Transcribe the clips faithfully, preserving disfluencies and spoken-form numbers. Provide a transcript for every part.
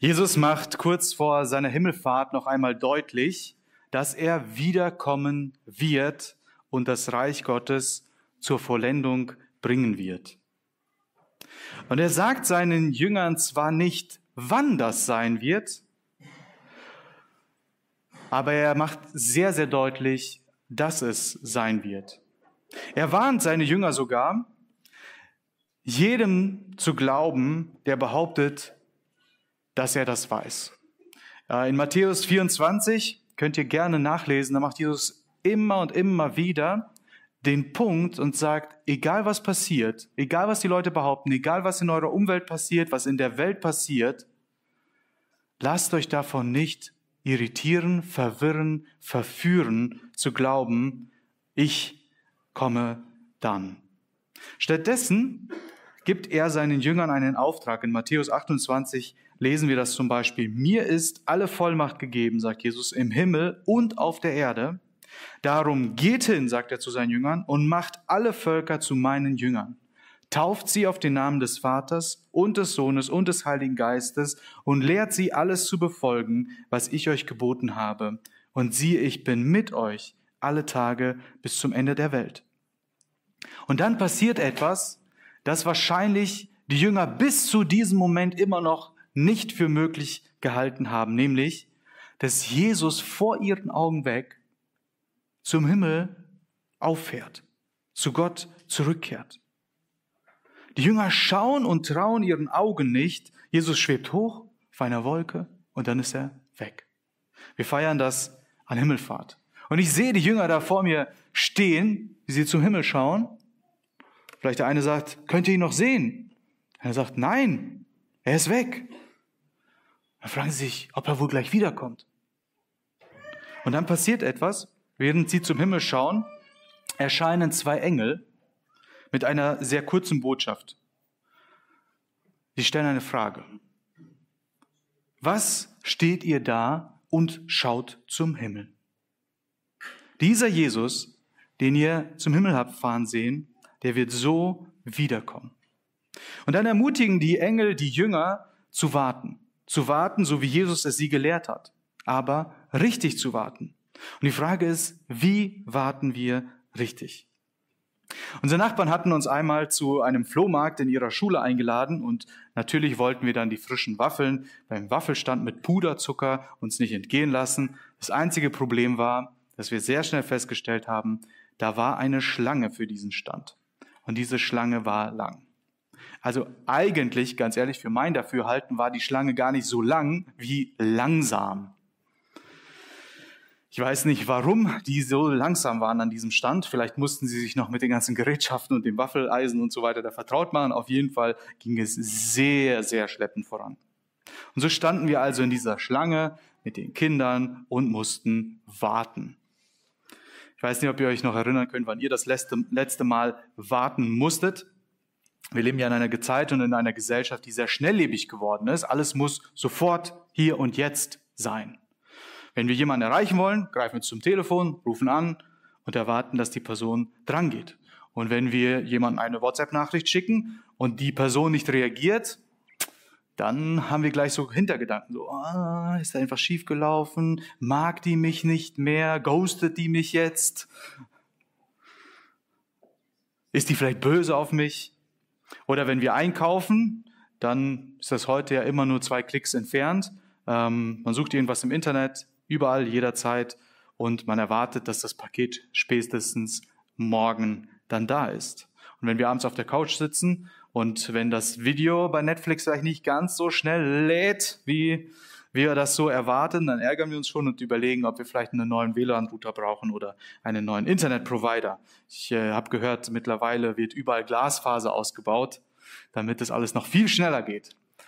Jesus macht kurz vor seiner Himmelfahrt noch einmal deutlich, dass er wiederkommen wird und das Reich Gottes zur Vollendung bringen wird. Und er sagt seinen Jüngern zwar nicht, wann das sein wird, aber er macht sehr, sehr deutlich, dass es sein wird. Er warnt seine Jünger sogar, jedem zu glauben, der behauptet, dass er das weiß. In Matthäus vierundzwanzig könnt ihr gerne nachlesen, da macht Jesus immer und immer wieder den Punkt und sagt, egal was passiert, egal was die Leute behaupten, egal was in eurer Umwelt passiert, was in der Welt passiert, lasst euch davon nicht irritieren, verwirren, verführen, zu glauben, ich komme dann. Stattdessen gibt er seinen Jüngern einen Auftrag. In Matthäus achtundzwanzig lesen wir das zum Beispiel. Mir ist alle Vollmacht gegeben, sagt Jesus, im Himmel und auf der Erde. Darum geht hin, sagt er zu seinen Jüngern, und macht alle Völker zu meinen Jüngern. Tauft sie auf den Namen des Vaters und des Sohnes und des Heiligen Geistes und lehrt sie alles zu befolgen, was ich euch geboten habe. Und siehe, ich bin mit euch alle Tage bis zum Ende der Welt. Und dann passiert etwas, das wahrscheinlich die Jünger bis zu diesem Moment immer noch nicht für möglich gehalten haben, nämlich, dass Jesus vor ihren Augen weg zum Himmel auffährt, zu Gott zurückkehrt. Die Jünger schauen und trauen ihren Augen nicht. Jesus schwebt hoch auf einer Wolke und dann ist er weg. Wir feiern das an Himmelfahrt. Und ich sehe die Jünger da vor mir stehen, wie sie zum Himmel schauen. Vielleicht der eine sagt, könnt ihr ihn noch sehen? Er sagt, nein, er ist weg. Dann fragen sie sich, ob er wohl gleich wiederkommt. Und dann passiert etwas, während sie zum Himmel schauen, erscheinen zwei Engel mit einer sehr kurzen Botschaft. Sie stellen eine Frage. Was steht ihr da und schaut zum Himmel? Dieser Jesus, den ihr zum Himmel habt fahren sehen, der wird so wiederkommen. Und dann ermutigen die Engel die Jünger zu warten. Zu warten, so wie Jesus es sie gelehrt hat. Aber richtig zu warten. Und die Frage ist, wie warten wir richtig? Unsere Nachbarn hatten uns einmal zu einem Flohmarkt in ihrer Schule eingeladen und natürlich wollten wir dann die frischen Waffeln beim Waffelstand mit Puderzucker uns nicht entgehen lassen. Das einzige Problem war, dass wir sehr schnell festgestellt haben, da war eine Schlange für diesen Stand. Und diese Schlange war lang. Also eigentlich, ganz ehrlich, für mein Dafürhalten war die Schlange gar nicht so lang wie langsam. Ich weiß nicht, warum die so langsam waren an diesem Stand. Vielleicht mussten sie sich noch mit den ganzen Gerätschaften und dem Waffeleisen und so weiter da vertraut machen. Auf jeden Fall ging es sehr, sehr schleppend voran. Und so standen wir also in dieser Schlange mit den Kindern und mussten warten. Ich weiß nicht, ob ihr euch noch erinnern könnt, wann ihr das letzte, letzte Mal warten musstet. Wir leben ja in einer Zeit und in einer Gesellschaft, die sehr schnelllebig geworden ist. Alles muss sofort, hier und jetzt sein. Wenn wir jemanden erreichen wollen, greifen wir zum Telefon, rufen an und erwarten, dass die Person drangeht. Und wenn wir jemandem eine WhatsApp-Nachricht schicken und die Person nicht reagiert, dann haben wir gleich so Hintergedanken, so, ah, ist da einfach schief gelaufen, mag die mich nicht mehr, ghostet die mich jetzt, ist die vielleicht böse auf mich? Oder wenn wir einkaufen, dann ist das heute ja immer nur zwei Klicks entfernt, ähm, man sucht irgendwas im Internet, überall, jederzeit und man erwartet, dass das Paket spätestens morgen dann da ist. Und wenn wir abends auf der Couch sitzen und wenn das Video bei Netflix vielleicht nicht ganz so schnell lädt, wie wir das so erwarten, dann ärgern wir uns schon und überlegen, ob wir vielleicht einen neuen W L A N-Router brauchen oder einen neuen Internetprovider. Ich äh, habe gehört, mittlerweile wird überall Glasfaser ausgebaut, damit das alles noch viel schneller geht.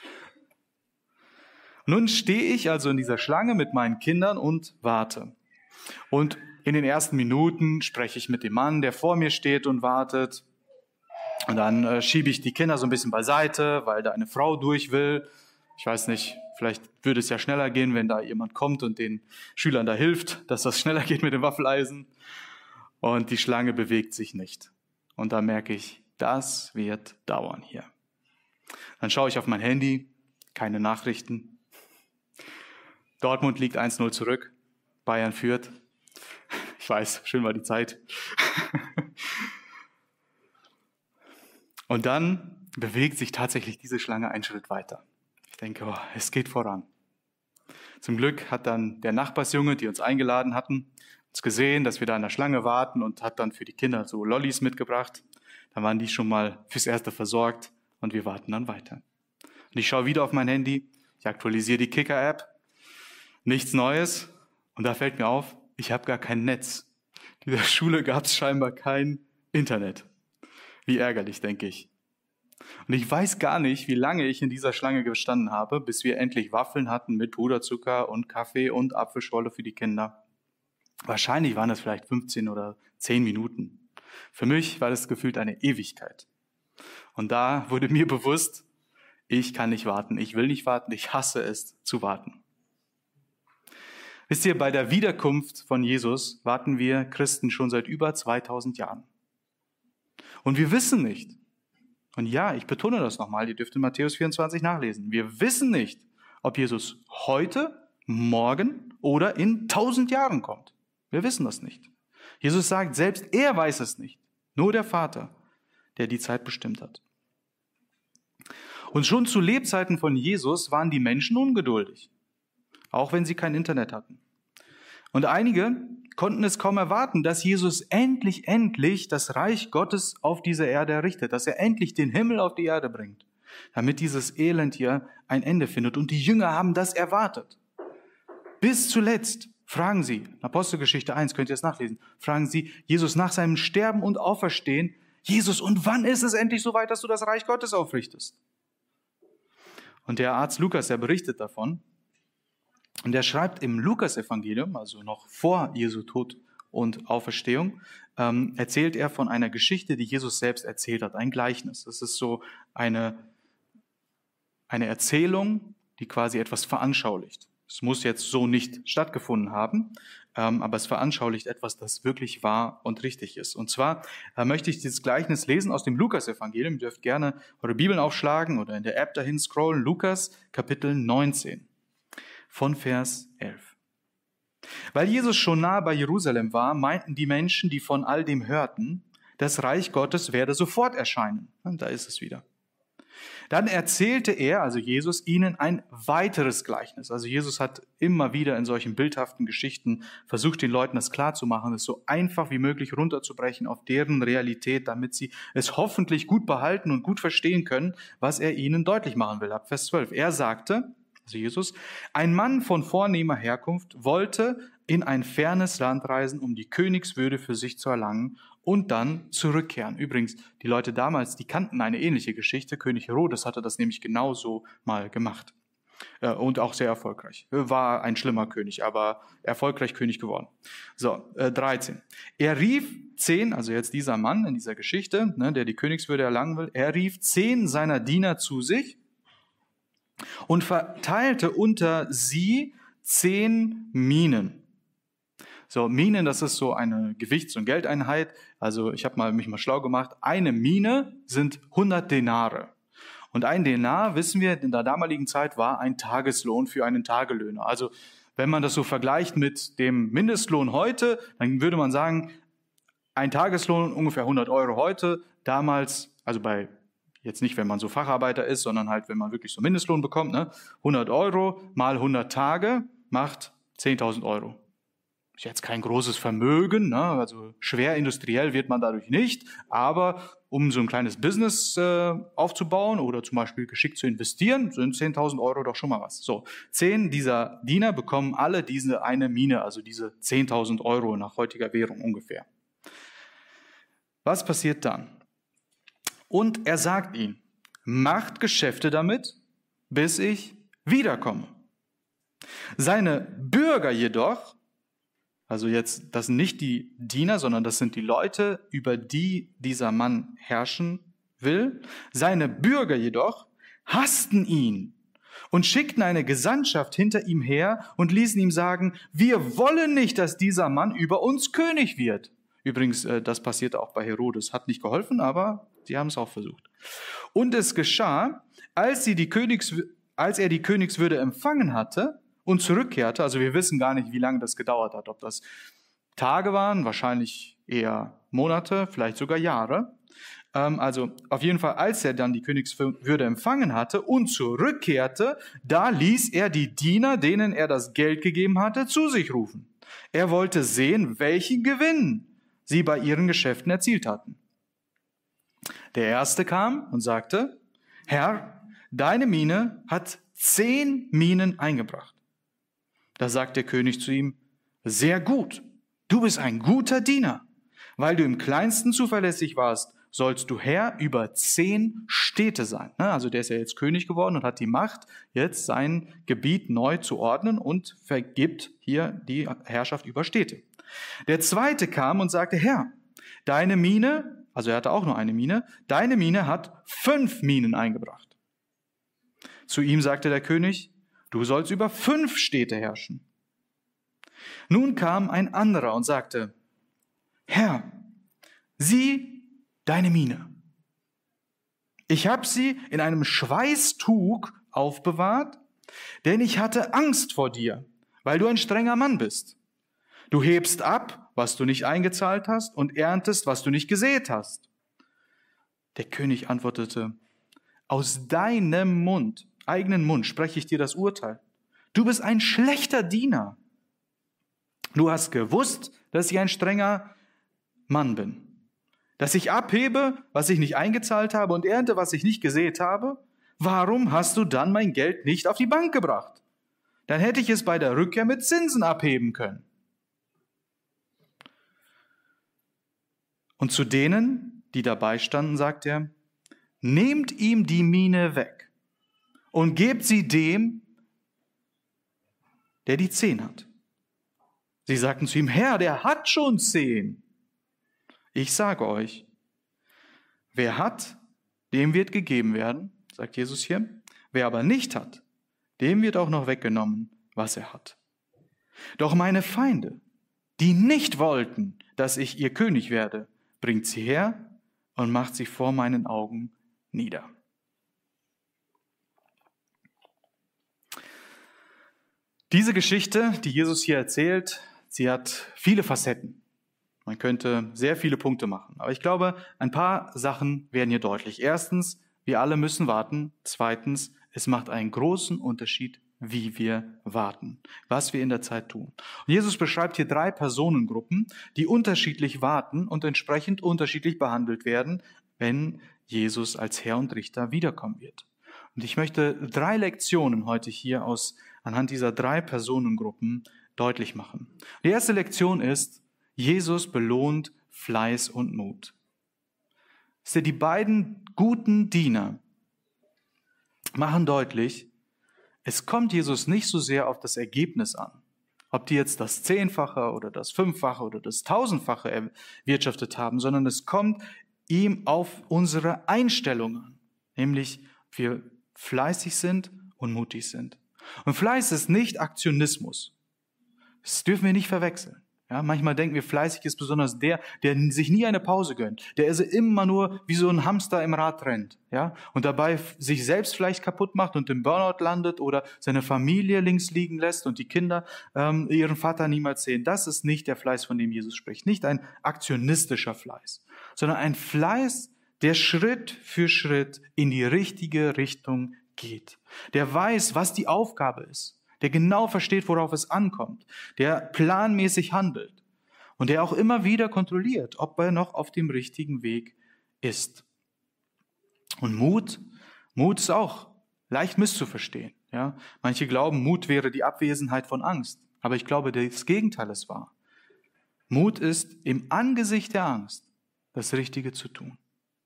Nun stehe ich also in dieser Schlange mit meinen Kindern und warte. Und in den ersten Minuten spreche ich mit dem Mann, der vor mir steht und wartet. Und dann äh, schiebe ich die Kinder so ein bisschen beiseite, weil da eine Frau durch will. Ich weiß nicht, vielleicht würde es ja schneller gehen, wenn da jemand kommt und den Schülern da hilft, dass das schneller geht mit dem Waffeleisen. Und die Schlange bewegt sich nicht. Und da merke ich, das wird dauern hier. Dann schaue ich auf mein Handy, keine Nachrichten. Dortmund liegt eins null zurück, Bayern führt. Ich weiß, schön war die Zeit. Und dann bewegt sich tatsächlich diese Schlange einen Schritt weiter. Ich denke, oh, es geht voran. Zum Glück hat dann der Nachbarsjunge, die uns eingeladen hatten, uns gesehen, dass wir da an der Schlange warten und hat dann für die Kinder so Lollis mitgebracht. Dann waren die schon mal fürs Erste versorgt und wir warten dann weiter. Und ich schaue wieder auf mein Handy, ich aktualisiere die Kicker-App, nichts Neues und da fällt mir auf, ich habe gar kein Netz. In dieser Schule gab es scheinbar kein Internet. Wie ärgerlich, denke ich. Und ich weiß gar nicht, wie lange ich in dieser Schlange gestanden habe, bis wir endlich Waffeln hatten mit Puderzucker und Kaffee und Apfelschorle für die Kinder. Wahrscheinlich waren das vielleicht fünfzehn oder zehn Minuten. Für mich war das gefühlt eine Ewigkeit. Und da wurde mir bewusst, ich kann nicht warten, ich will nicht warten, ich hasse es zu warten. Wisst ihr, bei der Wiederkunft von Jesus warten wir Christen schon seit über zweitausend Jahren. Und wir wissen nicht, und ja, ich betone das nochmal, ihr dürft in Matthäus vierundzwanzig nachlesen, wir wissen nicht, ob Jesus heute, morgen oder in tausend Jahren kommt. Wir wissen das nicht. Jesus sagt, selbst er weiß es nicht. Nur der Vater, der die Zeit bestimmt hat. Und schon zu Lebzeiten von Jesus waren die Menschen ungeduldig, auch wenn sie kein Internet hatten. Und einige konnten es kaum erwarten, dass Jesus endlich, endlich das Reich Gottes auf diese Erde errichtet, dass er endlich den Himmel auf die Erde bringt, damit dieses Elend hier ein Ende findet. Und die Jünger haben das erwartet. Bis zuletzt fragen sie, in Apostelgeschichte eins, könnt ihr es nachlesen, fragen sie Jesus nach seinem Sterben und Auferstehen, Jesus, und wann ist es endlich soweit, dass du das Reich Gottes aufrichtest? Und der Arzt Lukas, der berichtet davon, und er schreibt im Lukas-Evangelium, also noch vor Jesu Tod und Auferstehung, ähm, erzählt er von einer Geschichte, die Jesus selbst erzählt hat, ein Gleichnis. Das ist so eine, eine Erzählung, die quasi etwas veranschaulicht. Es muss jetzt so nicht stattgefunden haben, ähm, aber es veranschaulicht etwas, das wirklich wahr und richtig ist. Und zwar äh, möchte ich dieses Gleichnis lesen aus dem Lukas-Evangelium. Ihr dürft gerne eure Bibeln aufschlagen oder in der App dahin scrollen. Lukas, Kapitel neunzehn. Von Vers elf. Weil Jesus schon nah bei Jerusalem war, meinten die Menschen, die von all dem hörten, das Reich Gottes werde sofort erscheinen. Und da ist es wieder. Dann erzählte er, also Jesus, ihnen ein weiteres Gleichnis. Also Jesus hat immer wieder in solchen bildhaften Geschichten versucht, den Leuten das klarzumachen, es so einfach wie möglich runterzubrechen auf deren Realität, damit sie es hoffentlich gut behalten und gut verstehen können, was er ihnen deutlich machen will. Ab Vers zwölf. Er sagte, also Jesus, ein Mann von vornehmer Herkunft wollte in ein fernes Land reisen, um die Königswürde für sich zu erlangen und dann zurückkehren. Übrigens, die Leute damals, die kannten eine ähnliche Geschichte. König Herodes hatte das nämlich genauso mal gemacht. Und auch sehr erfolgreich. War ein schlimmer König, aber erfolgreich König geworden. So, dreizehn. Er rief zehn, also jetzt dieser Mann in dieser Geschichte, ne, der die Königswürde erlangen will, er rief zehn seiner Diener zu sich und verteilte unter sie zehn Minen. So, Minen, das ist so eine Gewichts- und Geldeinheit. Also ich habe mal, mich mal schlau gemacht. Eine Mine sind hundert Denare. Und ein Denar, wissen wir, in der damaligen Zeit war ein Tageslohn für einen Tagelöhner. Also wenn man das so vergleicht mit dem Mindestlohn heute, dann würde man sagen, ein Tageslohn ungefähr hundert Euro heute. Damals, also bei jetzt nicht, wenn man so Facharbeiter ist, sondern halt, wenn man wirklich so Mindestlohn bekommt, ne? hundert Euro mal hundert Tage macht zehntausend Euro. Ist jetzt kein großes Vermögen, ne? Also schwer industriell wird man dadurch nicht, aber um so ein kleines Business äh, aufzubauen oder zum Beispiel geschickt zu investieren, sind zehntausend Euro doch schon mal was. So, zehn dieser Diener bekommen alle diese eine Mine, also diese zehntausend Euro nach heutiger Währung ungefähr. Was passiert dann? Und er sagt ihnen, macht Geschäfte damit, bis ich wiederkomme. Seine Bürger jedoch, also jetzt, das sind nicht die Diener, sondern das sind die Leute, über die dieser Mann herrschen will. Seine Bürger jedoch hassten ihn und schickten eine Gesandtschaft hinter ihm her und ließen ihm sagen, wir wollen nicht, dass dieser Mann über uns König wird. Übrigens, das passierte auch bei Herodes, hat nicht geholfen, aber sie haben es auch versucht. Und es geschah, als, sie die Königs, als er die Königswürde empfangen hatte und zurückkehrte. Also wir wissen gar nicht, wie lange das gedauert hat. Ob das Tage waren, wahrscheinlich eher Monate, vielleicht sogar Jahre. Ähm, also auf jeden Fall, als er dann die Königswürde empfangen hatte und zurückkehrte, da ließ er die Diener, denen er das Geld gegeben hatte, zu sich rufen. Er wollte sehen, welchen Gewinn sie bei ihren Geschäften erzielt hatten. Der erste kam und sagte, Herr, deine Mine hat zehn Minen eingebracht. Da sagt der König zu ihm, sehr gut, du bist ein guter Diener. Weil du im Kleinsten zuverlässig warst, sollst du Herr über zehn Städte sein. Also der ist ja jetzt König geworden und hat die Macht, jetzt sein Gebiet neu zu ordnen und vergibt hier die Herrschaft über Städte. Der zweite kam und sagte, Herr, deine Mine, also er hatte auch nur eine Mine, deine Mine hat fünf Minen eingebracht. Zu ihm sagte der König, du sollst über fünf Städte herrschen. Nun kam ein anderer und sagte, Herr, sieh deine Mine. Ich habe sie in einem Schweißtuch aufbewahrt, denn ich hatte Angst vor dir, weil du ein strenger Mann bist. Du hebst ab, was du nicht eingezahlt hast, und erntest, was du nicht gesät hast. Der König antwortete, aus deinem Mund, eigenen Mund, spreche ich dir das Urteil. Du bist ein schlechter Diener. Du hast gewusst, dass ich ein strenger Mann bin. Dass ich abhebe, was ich nicht eingezahlt habe, und ernte, was ich nicht gesät habe. Warum hast du dann mein Geld nicht auf die Bank gebracht? Dann hätte ich es bei der Rückkehr mit Zinsen abheben können. Und zu denen, die dabei standen, sagt er, nehmt ihm die Mine weg und gebt sie dem, der die zehn hat. Sie sagten zu ihm, Herr, der hat schon zehn. Ich sage euch, wer hat, dem wird gegeben werden, sagt Jesus hier. Wer aber nicht hat, dem wird auch noch weggenommen, was er hat. Doch meine Feinde, die nicht wollten, dass ich ihr König werde, bringt sie her und macht sie vor meinen Augen nieder. Diese Geschichte, die Jesus hier erzählt, sie hat viele Facetten. Man könnte sehr viele Punkte machen. Aber ich glaube, ein paar Sachen werden hier deutlich. Erstens, wir alle müssen warten. Zweitens, es macht einen großen Unterschied, wie wir warten, was wir in der Zeit tun. Und Jesus beschreibt hier drei Personengruppen, die unterschiedlich warten und entsprechend unterschiedlich behandelt werden, wenn Jesus als Herr und Richter wiederkommen wird. Und ich möchte drei Lektionen heute hier aus, anhand dieser drei Personengruppen deutlich machen. Die erste Lektion ist, Jesus belohnt Fleiß und Mut. Die beiden guten Diener machen deutlich, es kommt Jesus nicht so sehr auf das Ergebnis an. Ob die jetzt das Zehnfache oder das Fünffache oder das Tausendfache erwirtschaftet haben, sondern es kommt ihm auf unsere Einstellung an. Nämlich, ob wir fleißig sind und mutig sind. Und Fleiß ist nicht Aktionismus. Das dürfen wir nicht verwechseln. Ja, manchmal denken wir, fleißig ist besonders der, der sich nie eine Pause gönnt, der also immer nur wie so ein Hamster im Rad rennt, ja, und dabei sich selbst vielleicht kaputt macht und im Burnout landet oder seine Familie links liegen lässt und die Kinder ähm, ihren Vater niemals sehen. Das ist nicht der Fleiß, von dem Jesus spricht. Nicht ein aktionistischer Fleiß, sondern ein Fleiß, der Schritt für Schritt in die richtige Richtung geht. Der weiß, was die Aufgabe ist. Der genau versteht, worauf es ankommt, der planmäßig handelt und der auch immer wieder kontrolliert, ob er noch auf dem richtigen Weg ist. Und Mut, Mut ist auch leicht misszuverstehen. Ja? Manche glauben, Mut wäre die Abwesenheit von Angst, aber ich glaube, das Gegenteil ist wahr. Mut ist, im Angesicht der Angst das Richtige zu tun.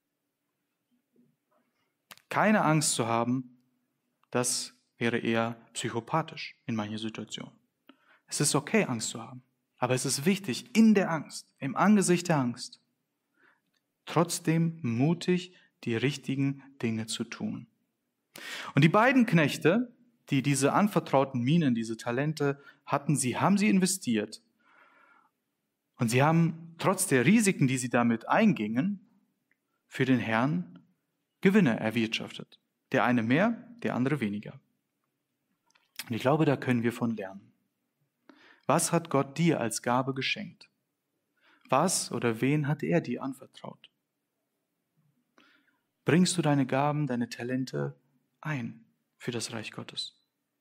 Keine Angst zu haben, das wäre eher psychopathisch in manchen Situationen. Es ist okay, Angst zu haben, aber es ist wichtig, in der Angst, im Angesicht der Angst, trotzdem mutig die richtigen Dinge zu tun. Und die beiden Knechte, die diese anvertrauten Minen, diese Talente hatten, sie haben sie investiert. Und sie haben trotz der Risiken, die sie damit eingingen, für den Herrn Gewinne erwirtschaftet. Der eine mehr, der andere weniger. Und ich glaube, da können wir von lernen. Was hat Gott dir als Gabe geschenkt? Was oder wen hat er dir anvertraut? Bringst du deine Gaben, deine Talente ein für das Reich Gottes?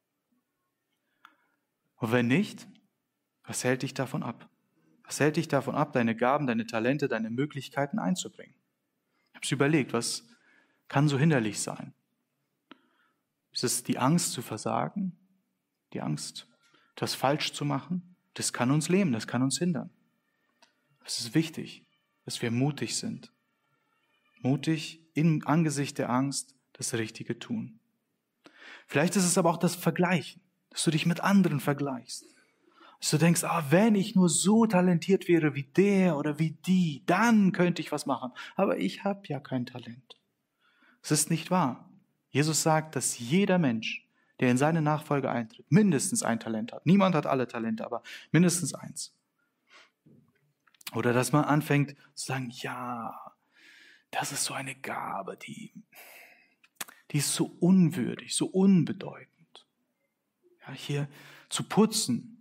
Und wenn nicht, was hält dich davon ab? Was hält dich davon ab, deine Gaben, deine Talente, deine Möglichkeiten einzubringen? Ich habe es überlegt, was kann so hinderlich sein? Ist es die Angst zu versagen? Die Angst, etwas falsch zu machen? Das kann uns lähmen, das kann uns hindern. Es ist wichtig, dass wir mutig sind. Mutig im Angesicht der Angst das Richtige tun. Vielleicht ist es aber auch das Vergleichen, dass du dich mit anderen vergleichst. Dass du denkst, ah, wenn ich nur so talentiert wäre wie der oder wie die, dann könnte ich was machen. Aber ich habe ja kein Talent. Es ist nicht wahr. Jesus sagt, dass jeder Mensch, der in seine Nachfolge eintritt, mindestens ein Talent hat. Niemand hat alle Talente, aber mindestens eins. Oder dass man anfängt zu sagen, ja, das ist so eine Gabe, die, die ist so unwürdig, so unbedeutend. Ja, hier zu putzen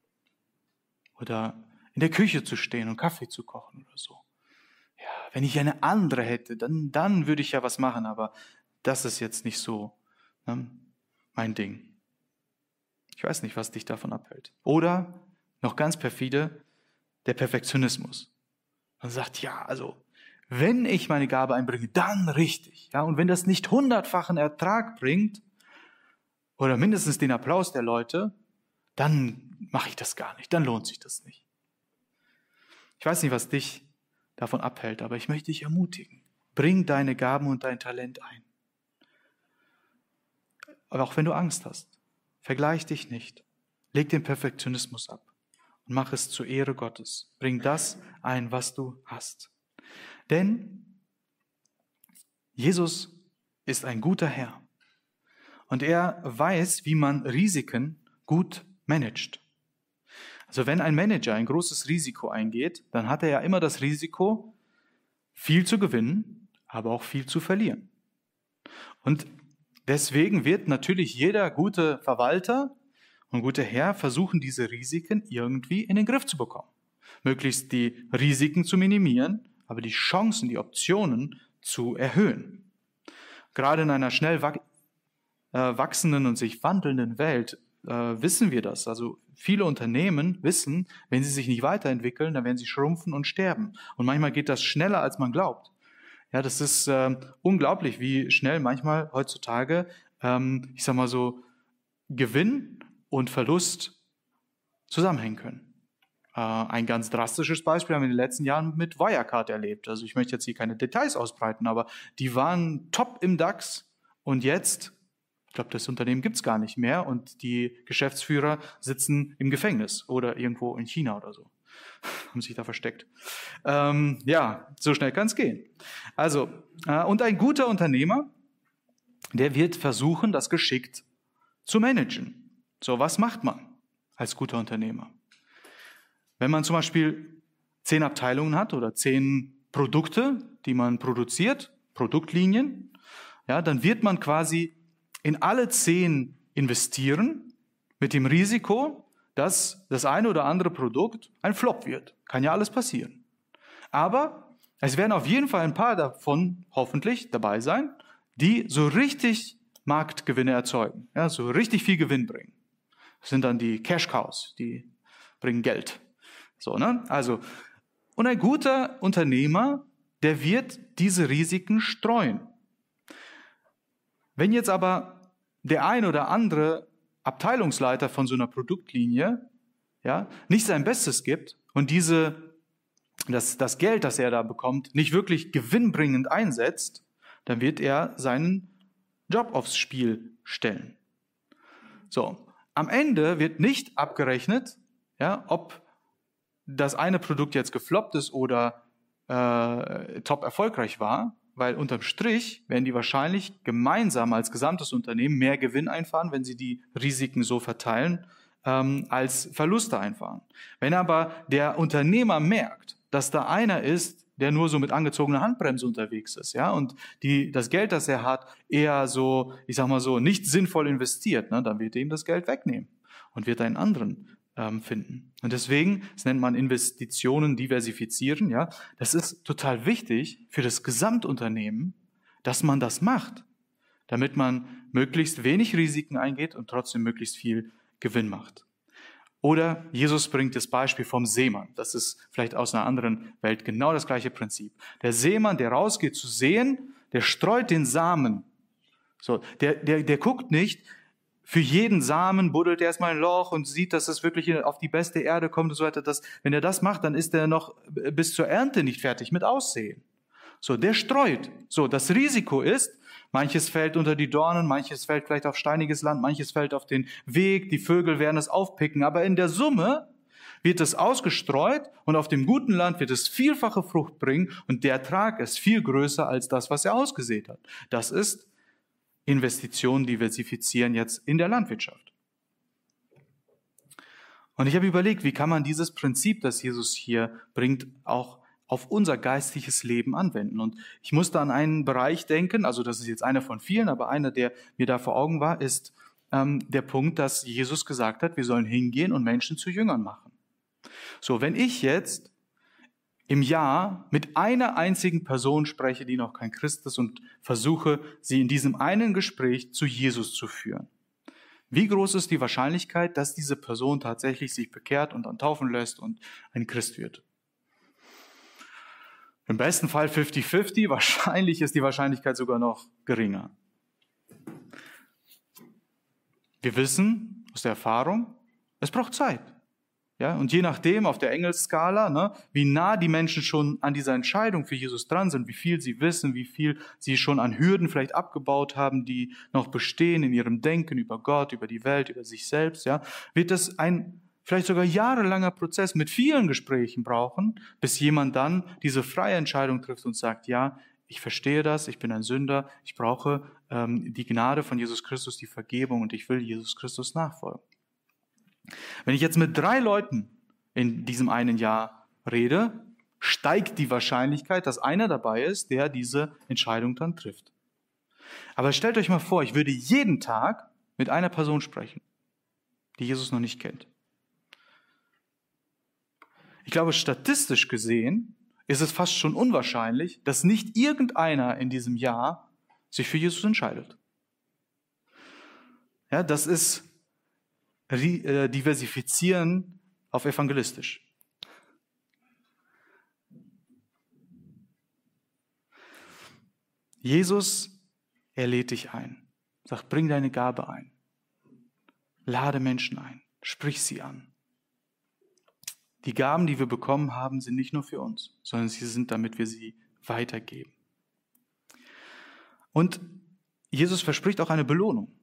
oder in der Küche zu stehen und Kaffee zu kochen oder so. Ja, wenn ich eine andere hätte, dann, dann würde ich ja was machen, aber das ist jetzt nicht so, ne, mein Ding. Ich weiß nicht, was dich davon abhält. Oder, noch ganz perfide, der Perfektionismus. Man sagt, ja, also, wenn ich meine Gabe einbringe, dann richtig. Ja, und wenn das nicht hundertfachen Ertrag bringt, oder mindestens den Applaus der Leute, dann mache ich das gar nicht, dann lohnt sich das nicht. Ich weiß nicht, was dich davon abhält, aber ich möchte dich ermutigen. Bring deine Gaben und dein Talent ein. Aber auch wenn du Angst hast, vergleich dich nicht. Leg den Perfektionismus ab und mach es zur Ehre Gottes. Bring das ein, was du hast. Denn Jesus ist ein guter Herr und er weiß, wie man Risiken gut managt. Also wenn ein Manager ein großes Risiko eingeht, dann hat er ja immer das Risiko, viel zu gewinnen, aber auch viel zu verlieren. Und deswegen wird natürlich jeder gute Verwalter und gute Herr versuchen, diese Risiken irgendwie in den Griff zu bekommen. Möglichst die Risiken zu minimieren, aber die Chancen, die Optionen zu erhöhen. Gerade in einer schnell wachsenden und sich wandelnden Welt äh, wissen wir das. Also viele Unternehmen wissen, wenn sie sich nicht weiterentwickeln, dann werden sie schrumpfen und sterben. Und manchmal geht das schneller, als man glaubt. Ja, das ist äh, unglaublich, wie schnell manchmal heutzutage, ähm, ich sag mal so, Gewinn und Verlust zusammenhängen können. Äh, ein ganz drastisches Beispiel haben wir in den letzten Jahren mit Wirecard erlebt. Also ich möchte jetzt hier keine Details ausbreiten, aber die waren top im DAX und jetzt, ich glaube, das Unternehmen gibt es gar nicht mehr und die Geschäftsführer sitzen im Gefängnis oder irgendwo in China oder so. Haben sich da versteckt. Ähm, ja, so schnell kann es gehen. Also, äh, und ein guter Unternehmer, der wird versuchen, das geschickt zu managen. So, was macht man als guter Unternehmer? Wenn man zum Beispiel zehn Abteilungen hat oder zehn Produkte, die man produziert, Produktlinien, ja, dann wird man quasi in alle zehn investieren mit dem Risiko, dass das eine oder andere Produkt ein Flop wird. Kann ja alles passieren. Aber es werden auf jeden Fall ein paar davon hoffentlich dabei sein, die so richtig Marktgewinne erzeugen, ja, so richtig viel Gewinn bringen. Das sind dann die Cash Cows, die bringen Geld. So, ne? Also, und ein guter Unternehmer, der wird diese Risiken streuen. Wenn jetzt aber der ein oder andere Abteilungsleiter von so einer Produktlinie, ja, nicht sein Bestes gibt und diese, das, das Geld, das er da bekommt, nicht wirklich gewinnbringend einsetzt, dann wird er seinen Job aufs Spiel stellen. So, am Ende wird nicht abgerechnet, ja, ob das eine Produkt jetzt gefloppt ist oder äh, top erfolgreich war, weil unterm Strich werden die wahrscheinlich gemeinsam als gesamtes Unternehmen mehr Gewinn einfahren, wenn sie die Risiken so verteilen, ähm, als Verluste einfahren. Wenn aber der Unternehmer merkt, dass da einer ist, der nur so mit angezogener Handbremse unterwegs ist, ja, und die, das Geld, das er hat, eher so, ich sag mal so, nicht sinnvoll investiert, ne, dann wird er ihm das Geld wegnehmen und wird einen anderen ähm, finden. Und deswegen, das nennt man Investitionen diversifizieren, ja, das ist total wichtig für das Gesamtunternehmen, dass man das macht, damit man möglichst wenig Risiken eingeht und trotzdem möglichst viel Gewinn macht. Oder Jesus bringt das Beispiel vom Seemann. Das ist vielleicht aus einer anderen Welt genau das gleiche Prinzip. Der Seemann, der rausgeht zu säen, der streut den Samen. So, der, der, der guckt nicht, für jeden Samen buddelt er erstmal ein Loch und sieht, dass es wirklich auf die beste Erde kommt und so weiter. Dass, wenn er das macht, dann ist er noch bis zur Ernte nicht fertig mit Aussehen. So, der streut. So, das Risiko ist, manches fällt unter die Dornen, manches fällt vielleicht auf steiniges Land, manches fällt auf den Weg, die Vögel werden es aufpicken. Aber in der Summe wird es ausgestreut und auf dem guten Land wird es vielfache Frucht bringen und der Ertrag ist viel größer als das, was er ausgesät hat. Das ist Investitionen diversifizieren jetzt in der Landwirtschaft. Und ich habe überlegt, wie kann man dieses Prinzip, das Jesus hier bringt, auch auf unser geistliches Leben anwenden. Und ich musste an einen Bereich denken, also das ist jetzt einer von vielen, aber einer, der mir da vor Augen war, ist ähm, der Punkt, dass Jesus gesagt hat, wir sollen hingehen und Menschen zu Jüngern machen. So, wenn ich jetzt im Jahr mit einer einzigen Person spreche, die noch kein Christ ist und versuche, sie in diesem einen Gespräch zu Jesus zu führen, wie groß ist die Wahrscheinlichkeit, dass diese Person tatsächlich sich bekehrt und dann taufen lässt und ein Christ wird? Im besten Fall fünfzig fünfzig, wahrscheinlich ist die Wahrscheinlichkeit sogar noch geringer. Wir wissen aus der Erfahrung, es braucht Zeit. Ja, und je nachdem auf der Engelsskala, ne, wie nah die Menschen schon an dieser Entscheidung für Jesus dran sind, wie viel sie wissen, wie viel sie schon an Hürden vielleicht abgebaut haben, die noch bestehen in ihrem Denken über Gott, über die Welt, über sich selbst, ja, wird es ein vielleicht sogar jahrelanger Prozess mit vielen Gesprächen brauchen, bis jemand dann diese freie Entscheidung trifft und sagt, ja, ich verstehe das, ich bin ein Sünder, ich brauche ähm, die Gnade von Jesus Christus, die Vergebung und ich will Jesus Christus nachfolgen. Wenn ich jetzt mit drei Leuten in diesem einen Jahr rede, steigt die Wahrscheinlichkeit, dass einer dabei ist, der diese Entscheidung dann trifft. Aber stellt euch mal vor, ich würde jeden Tag mit einer Person sprechen, die Jesus noch nicht kennt. Ich glaube, statistisch gesehen ist es fast schon unwahrscheinlich, dass nicht irgendeiner in diesem Jahr sich für Jesus entscheidet. Ja, das ist Diversifizieren auf evangelistisch. Jesus, er lädt dich ein. Sagt, bring deine Gabe ein. Lade Menschen ein. Sprich sie an. Die Gaben, die wir bekommen haben, sind nicht nur für uns, sondern sie sind, damit wir sie weitergeben. Und Jesus verspricht auch eine Belohnung.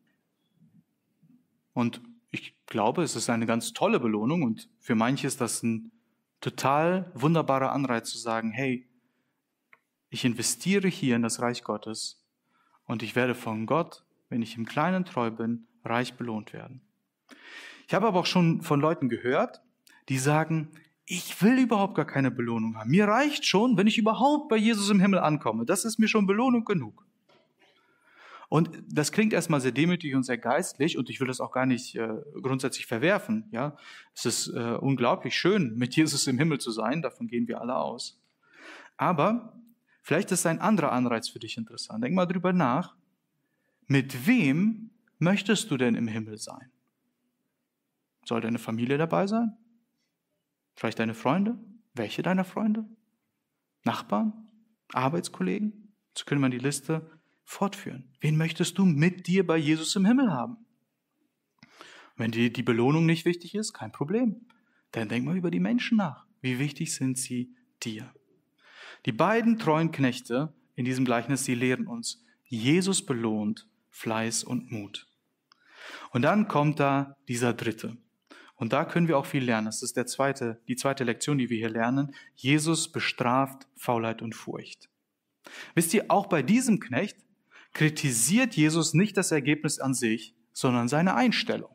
Und ich glaube, es ist eine ganz tolle Belohnung und für manche ist das ein total wunderbarer Anreiz zu sagen, hey, ich investiere hier in das Reich Gottes und ich werde von Gott, wenn ich im Kleinen treu bin, reich belohnt werden. Ich habe aber auch schon von Leuten gehört, die sagen, ich will überhaupt gar keine Belohnung haben. Mir reicht schon, wenn ich überhaupt bei Jesus im Himmel ankomme. Das ist mir schon Belohnung genug. Und das klingt erstmal sehr demütig und sehr geistlich und ich will das auch gar nicht äh, grundsätzlich verwerfen. Ja, es ist äh, unglaublich schön, mit Jesus im Himmel zu sein, davon gehen wir alle aus. Aber vielleicht ist ein anderer Anreiz für dich interessant. Denk mal drüber nach, mit wem möchtest du denn im Himmel sein? Soll deine Familie dabei sein? Vielleicht deine Freunde? Welche deiner Freunde? Nachbarn? Arbeitskollegen? So können wir die Liste fortführen. Wen möchtest du mit dir bei Jesus im Himmel haben? Wenn dir die Belohnung nicht wichtig ist, kein Problem. Dann denk mal über die Menschen nach. Wie wichtig sind sie dir? Die beiden treuen Knechte in diesem Gleichnis, sie lehren uns, Jesus belohnt Fleiß und Mut. Und dann kommt da dieser Dritte. Und da können wir auch viel lernen. Das ist der zweite, die zweite Lektion, die wir hier lernen. Jesus bestraft Faulheit und Furcht. Wisst ihr, auch bei diesem Knecht kritisiert Jesus nicht das Ergebnis an sich, sondern seine Einstellung.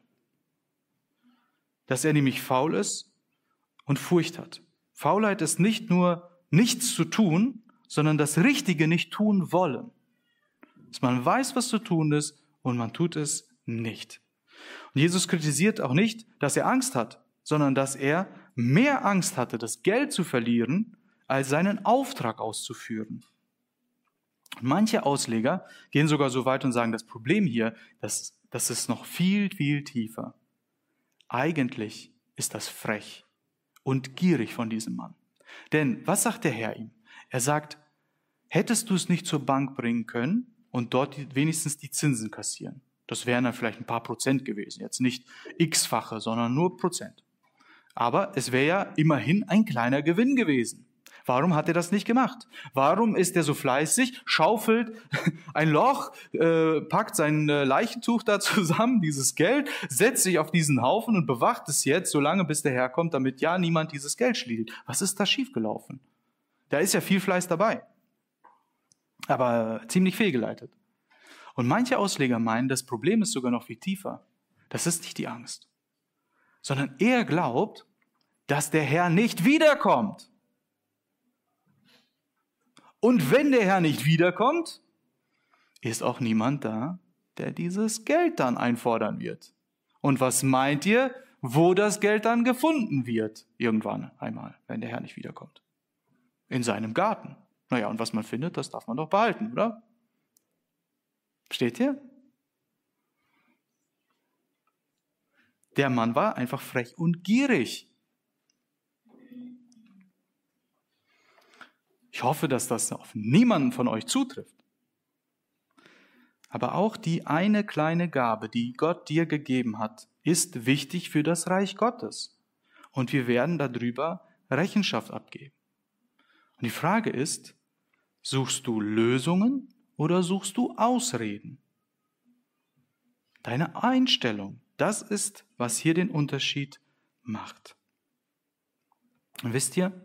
Dass er nämlich faul ist und Furcht hat. Faulheit ist nicht nur nichts zu tun, sondern das Richtige nicht tun wollen. Dass man weiß, was zu tun ist und man tut es nicht. Und Jesus kritisiert auch nicht, dass er Angst hat, sondern dass er mehr Angst hatte, das Geld zu verlieren, als seinen Auftrag auszuführen. Manche Ausleger gehen sogar so weit und sagen, das Problem hier, das, das ist noch viel, viel tiefer. Eigentlich ist das frech und gierig von diesem Mann. Denn was sagt der Herr ihm? Er sagt, hättest du es nicht zur Bank bringen können und dort die, wenigstens die Zinsen kassieren? Das wären dann vielleicht ein paar Prozent gewesen, jetzt nicht x-fache, sondern nur Prozent. Aber es wäre ja immerhin ein kleiner Gewinn gewesen. Warum hat er das nicht gemacht? Warum ist er so fleißig, schaufelt ein Loch, äh, packt sein äh, Leichentuch da zusammen, dieses Geld, setzt sich auf diesen Haufen und bewacht es jetzt, solange bis der Herr kommt, damit ja niemand dieses Geld stiehlt? Was ist da schiefgelaufen? Da ist ja viel Fleiß dabei, aber ziemlich fehlgeleitet. Und manche Ausleger meinen, das Problem ist sogar noch viel tiefer. Das ist nicht die Angst, sondern er glaubt, dass der Herr nicht wiederkommt. Und wenn der Herr nicht wiederkommt, ist auch niemand da, der dieses Geld dann einfordern wird. Und was meint ihr, wo das Geld dann gefunden wird? Irgendwann einmal, wenn der Herr nicht wiederkommt. In seinem Garten. Naja, und was man findet, das darf man doch behalten, oder? Versteht ihr? Der Mann war einfach frech und gierig. Ich hoffe, dass das auf niemanden von euch zutrifft. Aber auch die eine kleine Gabe, die Gott dir gegeben hat, ist wichtig für das Reich Gottes. Und wir werden darüber Rechenschaft abgeben. Und die Frage ist, suchst du Lösungen oder suchst du Ausreden? Deine Einstellung, das ist, was hier den Unterschied macht. Und wisst ihr,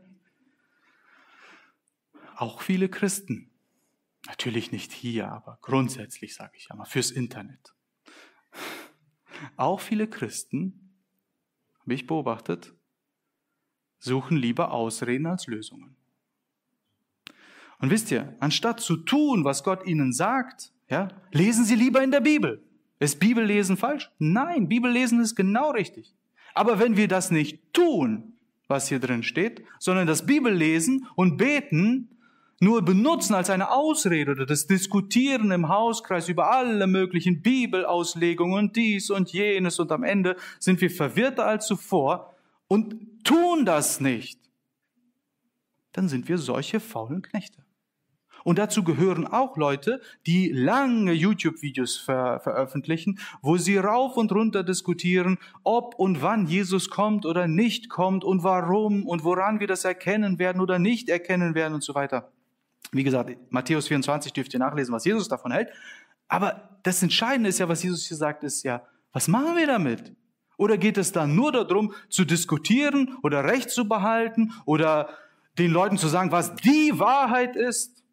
auch viele Christen, natürlich nicht hier, aber grundsätzlich sage ich ja mal, fürs Internet. Auch viele Christen, habe ich beobachtet, suchen lieber Ausreden als Lösungen. Und wisst ihr, anstatt zu tun, was Gott ihnen sagt, ja, lesen sie lieber in der Bibel. Ist Bibellesen falsch? Nein, Bibellesen ist genau richtig. Aber wenn wir das nicht tun, was hier drin steht, sondern das Bibellesen und Beten nur benutzen als eine Ausrede oder das Diskutieren im Hauskreis über alle möglichen Bibelauslegungen und dies und jenes und am Ende sind wir verwirrter als zuvor und tun das nicht, dann sind wir solche faulen Knechte. Und dazu gehören auch Leute, die lange YouTube-Videos ver- veröffentlichen, wo sie rauf und runter diskutieren, ob und wann Jesus kommt oder nicht kommt und warum und woran wir das erkennen werden oder nicht erkennen werden und so weiter. Wie gesagt, Matthäus vierundzwanzig dürft ihr nachlesen, was Jesus davon hält. Aber das Entscheidende ist ja, was Jesus hier sagt, ist ja, was machen wir damit? Oder geht es dann nur darum, zu diskutieren oder Recht zu behalten oder den Leuten zu sagen, was die Wahrheit ist?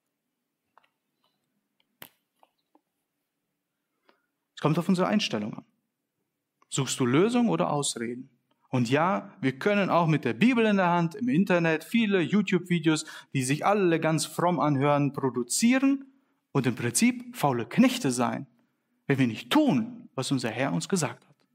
Es kommt auf unsere Einstellung an. Suchst du Lösung oder Ausreden? Und ja, wir können auch mit der Bibel in der Hand, im Internet, viele YouTube-Videos, die sich alle ganz fromm anhören, produzieren und im Prinzip faule Knechte sein, wenn wir nicht tun, was unser Herr uns gesagt hat.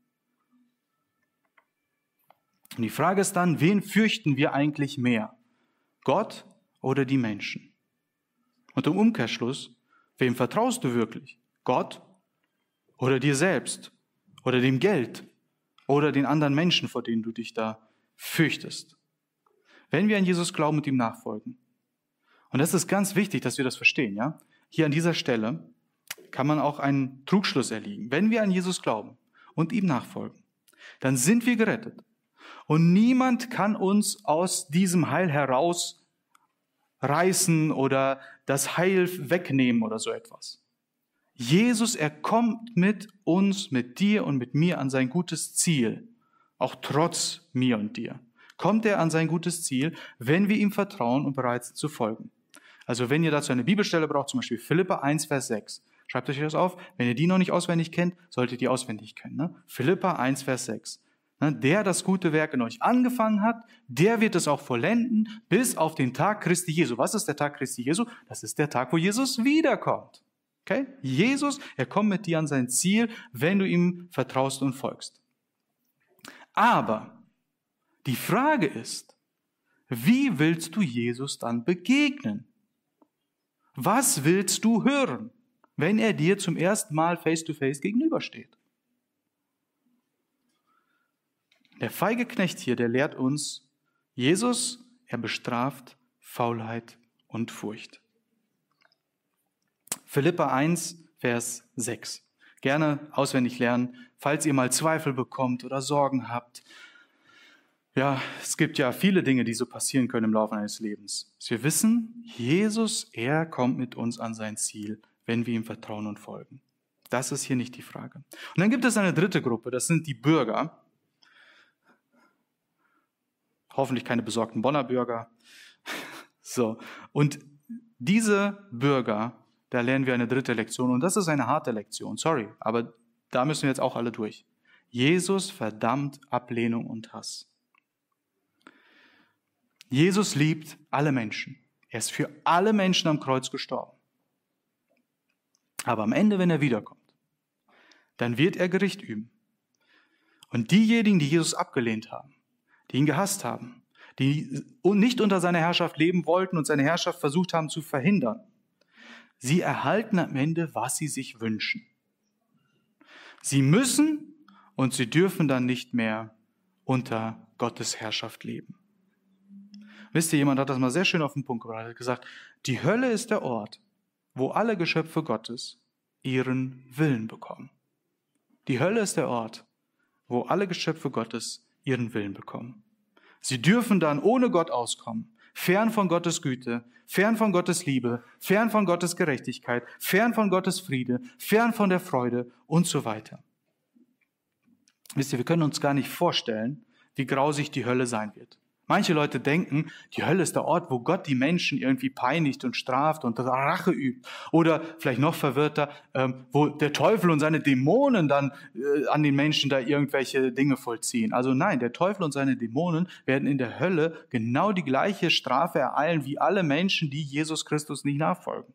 Und die Frage ist dann, wen fürchten wir eigentlich mehr? Gott oder die Menschen? Und im Umkehrschluss, wem vertraust du wirklich? Gott oder dir selbst oder dem Geld? Oder den anderen Menschen, vor denen du dich da fürchtest. Wenn wir an Jesus glauben und ihm nachfolgen. Und das ist ganz wichtig, dass wir das verstehen, ja? Hier an dieser Stelle kann man auch einen Trugschluss erliegen. Wenn wir an Jesus glauben und ihm nachfolgen, dann sind wir gerettet. Und niemand kann uns aus diesem Heil herausreißen oder das Heil wegnehmen oder so etwas. Jesus, er kommt mit uns, mit dir und mit mir an sein gutes Ziel, auch trotz mir und dir. Kommt er an sein gutes Ziel, wenn wir ihm vertrauen und bereit sind zu folgen. Also wenn ihr dazu eine Bibelstelle braucht, zum Beispiel Philipper eins, Vers sechs, schreibt euch das auf. Wenn ihr die noch nicht auswendig kennt, solltet ihr die auswendig kennen. Ne? Philipper eins, Vers sechs. Der das gute Werk in euch angefangen hat, der wird es auch vollenden bis auf den Tag Christi Jesu. Was ist der Tag Christi Jesu? Das ist der Tag, wo Jesus wiederkommt. Okay? Jesus, er kommt mit dir an sein Ziel, wenn du ihm vertraust und folgst. Aber die Frage ist, wie willst du Jesus dann begegnen? Was willst du hören, wenn er dir zum ersten Mal face-to-face gegenübersteht? Der feige Knecht hier, der lehrt uns, Jesus, er bestraft Faulheit und Furcht. Philipper eins, Vers sechs. Gerne auswendig lernen, falls ihr mal Zweifel bekommt oder Sorgen habt. Ja, es gibt ja viele Dinge, die so passieren können im Laufe eines Lebens. Dass wir wissen, Jesus, er kommt mit uns an sein Ziel, wenn wir ihm vertrauen und folgen. Das ist hier nicht die Frage. Und dann gibt es eine dritte Gruppe, das sind die Bürger. Hoffentlich keine besorgten Bonner Bürger. So, und diese Bürger, da lernen wir eine dritte Lektion. Und das ist eine harte Lektion, sorry, aber da müssen wir jetzt auch alle durch. Jesus verdammt Ablehnung und Hass. Jesus liebt alle Menschen. Er ist für alle Menschen am Kreuz gestorben. Aber am Ende, wenn er wiederkommt, dann wird er Gericht üben. Und diejenigen, die Jesus abgelehnt haben, die ihn gehasst haben, die nicht unter seiner Herrschaft leben wollten und seine Herrschaft versucht haben zu verhindern, sie erhalten am Ende, was sie sich wünschen. Sie müssen und sie dürfen dann nicht mehr unter Gottes Herrschaft leben. Wisst ihr, jemand hat das mal sehr schön auf den Punkt gebracht. Er hat gesagt, die Hölle ist der Ort, wo alle Geschöpfe Gottes ihren Willen bekommen. Die Hölle ist der Ort, wo alle Geschöpfe Gottes ihren Willen bekommen. Sie dürfen dann ohne Gott auskommen, fern von Gottes Güte, fern von Gottes Liebe, fern von Gottes Gerechtigkeit, fern von Gottes Friede, fern von der Freude und so weiter. Wisst ihr, wir können uns gar nicht vorstellen, wie grausig die Hölle sein wird. Manche Leute denken, die Hölle ist der Ort, wo Gott die Menschen irgendwie peinigt und straft und Rache übt. Oder vielleicht noch verwirrter, ähm, wo der Teufel und seine Dämonen dann äh, an den Menschen da irgendwelche Dinge vollziehen. Also nein, der Teufel und seine Dämonen werden in der Hölle genau die gleiche Strafe ereilen wie alle Menschen, die Jesus Christus nicht nachfolgen.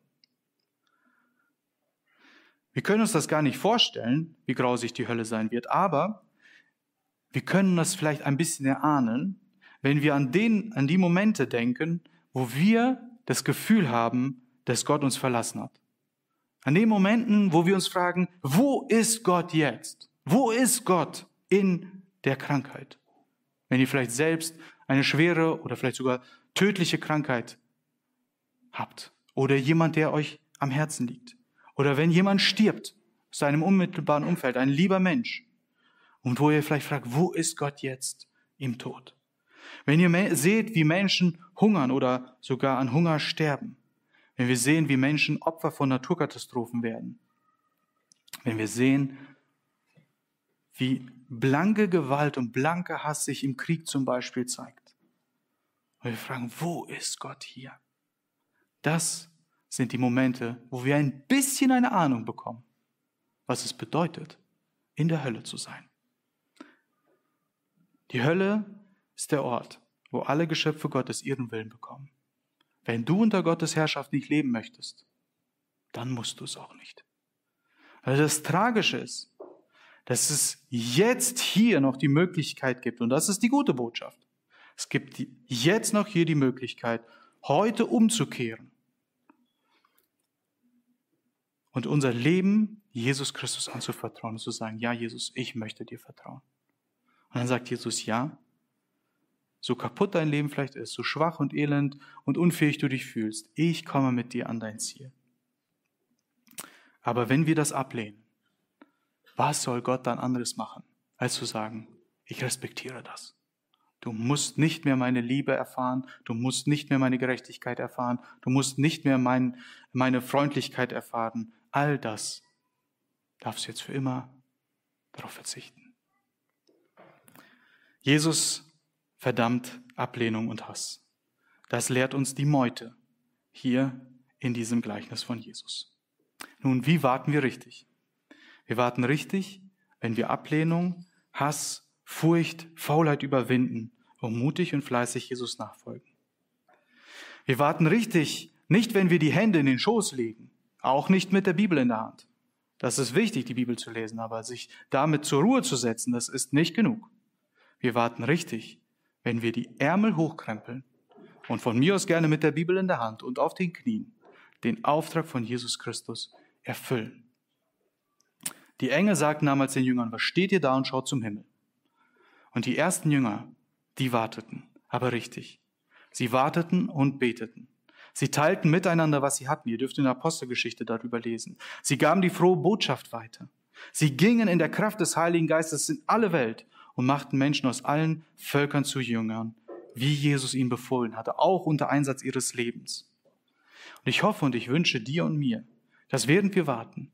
Wir können uns das gar nicht vorstellen, wie grausig die Hölle sein wird, aber wir können das vielleicht ein bisschen erahnen, wenn wir an, den, an die Momente denken, wo wir das Gefühl haben, dass Gott uns verlassen hat. An den Momenten, wo wir uns fragen, wo ist Gott jetzt? Wo ist Gott in der Krankheit? Wenn ihr vielleicht selbst eine schwere oder vielleicht sogar tödliche Krankheit habt oder jemand, der euch am Herzen liegt. Oder wenn jemand stirbt aus seinem unmittelbaren Umfeld, ein lieber Mensch. Und wo ihr vielleicht fragt, wo ist Gott jetzt im Tod? Wenn ihr seht, wie Menschen hungern oder sogar an Hunger sterben, wenn wir sehen, wie Menschen Opfer von Naturkatastrophen werden, wenn wir sehen, wie blanke Gewalt und blanker Hass sich im Krieg zum Beispiel zeigt, und wir fragen, wo ist Gott hier? Das sind die Momente, wo wir ein bisschen eine Ahnung bekommen, was es bedeutet, in der Hölle zu sein. Die Hölle ist der Ort, wo alle Geschöpfe Gottes ihren Willen bekommen. Wenn du unter Gottes Herrschaft nicht leben möchtest, dann musst du es auch nicht. Also das Tragische ist, dass es jetzt hier noch die Möglichkeit gibt, und das ist die gute Botschaft, es gibt jetzt noch hier die Möglichkeit, heute umzukehren und unser Leben Jesus Christus anzuvertrauen und zu sagen, ja Jesus, ich möchte dir vertrauen. Und dann sagt Jesus, ja, so kaputt dein Leben vielleicht ist, so schwach und elend und unfähig du dich fühlst, ich komme mit dir an dein Ziel. Aber wenn wir das ablehnen, was soll Gott dann anderes machen, als zu sagen, ich respektiere das. Du musst nicht mehr meine Liebe erfahren, du musst nicht mehr meine Gerechtigkeit erfahren, du musst nicht mehr mein, meine Freundlichkeit erfahren. All das darfst du jetzt für immer darauf verzichten. Jesus verdammt Ablehnung und Hass. Das lehrt uns die Meute hier in diesem Gleichnis von Jesus. Nun, wie warten wir richtig? Wir warten richtig, wenn wir Ablehnung, Hass Furcht, Faulheit überwinden und mutig und fleißig Jesus nachfolgen. Wir warten richtig, nicht wenn wir die Hände in den Schoß legen, auch nicht mit der Bibel in der Hand. Das ist wichtig, die Bibel zu lesen, aber sich damit zur Ruhe zu setzen, das ist nicht genug. Wir warten richtig, wenn wir die Ärmel hochkrempeln und von mir aus gerne mit der Bibel in der Hand und auf den Knien den Auftrag von Jesus Christus erfüllen. Die Engel sagten damals den Jüngern, was steht ihr da und schaut zum Himmel? Und die ersten Jünger, die warteten, aber richtig. Sie warteten und beteten. Sie teilten miteinander, was sie hatten. Ihr dürft in der Apostelgeschichte darüber lesen. Sie gaben die frohe Botschaft weiter. Sie gingen in der Kraft des Heiligen Geistes in alle Welt und machten Menschen aus allen Völkern zu Jüngern, wie Jesus ihnen befohlen hatte, auch unter Einsatz ihres Lebens. Und ich hoffe und ich wünsche dir und mir, dass während wir warten,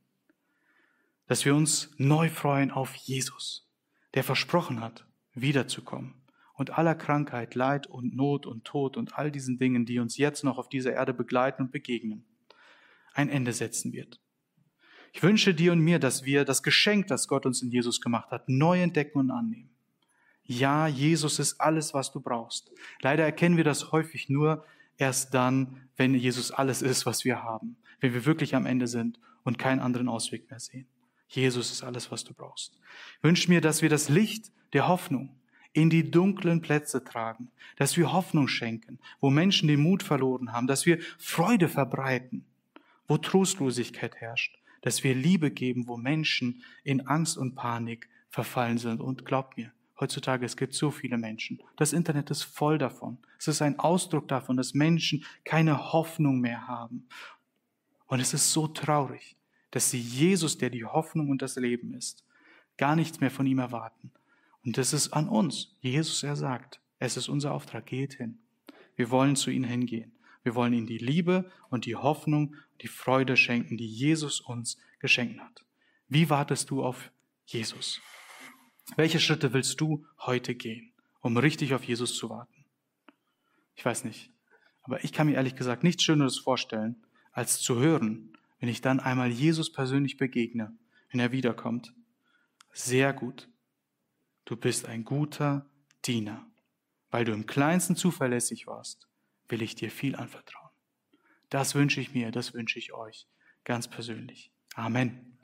dass wir uns neu freuen auf Jesus, der versprochen hat, wiederzukommen und aller Krankheit, Leid und Not und Tod und all diesen Dingen, die uns jetzt noch auf dieser Erde begleiten und begegnen, ein Ende setzen wird. Ich wünsche dir und mir, dass wir das Geschenk, das Gott uns in Jesus gemacht hat, neu entdecken und annehmen. Ja, Jesus ist alles, was du brauchst. Leider erkennen wir das häufig nur erst dann, wenn Jesus alles ist, was wir haben, wenn wir wirklich am Ende sind und keinen anderen Ausweg mehr sehen. Jesus ist alles, was du brauchst. Ich wünsche mir, dass wir das Licht der Hoffnung in die dunklen Plätze tragen, dass wir Hoffnung schenken, wo Menschen den Mut verloren haben, dass wir Freude verbreiten, wo Trostlosigkeit herrscht, dass wir Liebe geben, wo Menschen in Angst und Panik verfallen sind. Und glaubt mir, heutzutage, es gibt so viele Menschen. Das Internet ist voll davon. Es ist ein Ausdruck davon, dass Menschen keine Hoffnung mehr haben. Und es ist so traurig, dass sie Jesus, der die Hoffnung und das Leben ist, gar nichts mehr von ihm erwarten. Und das ist an uns. Jesus, er sagt, es ist unser Auftrag, geht hin. Wir wollen zu ihm hingehen. Wir wollen ihm die Liebe und die Hoffnung, die Freude schenken, die Jesus uns geschenkt hat. Wie wartest du auf Jesus? Welche Schritte willst du heute gehen, um richtig auf Jesus zu warten? Ich weiß nicht, aber ich kann mir ehrlich gesagt nichts Schöneres vorstellen, als zu hören, wenn ich dann einmal Jesus persönlich begegne, wenn er wiederkommt. Sehr gut. Du bist ein guter Diener. Weil du im Kleinsten zuverlässig warst, will ich dir viel anvertrauen. Das wünsche ich mir, das wünsche ich euch ganz persönlich. Amen.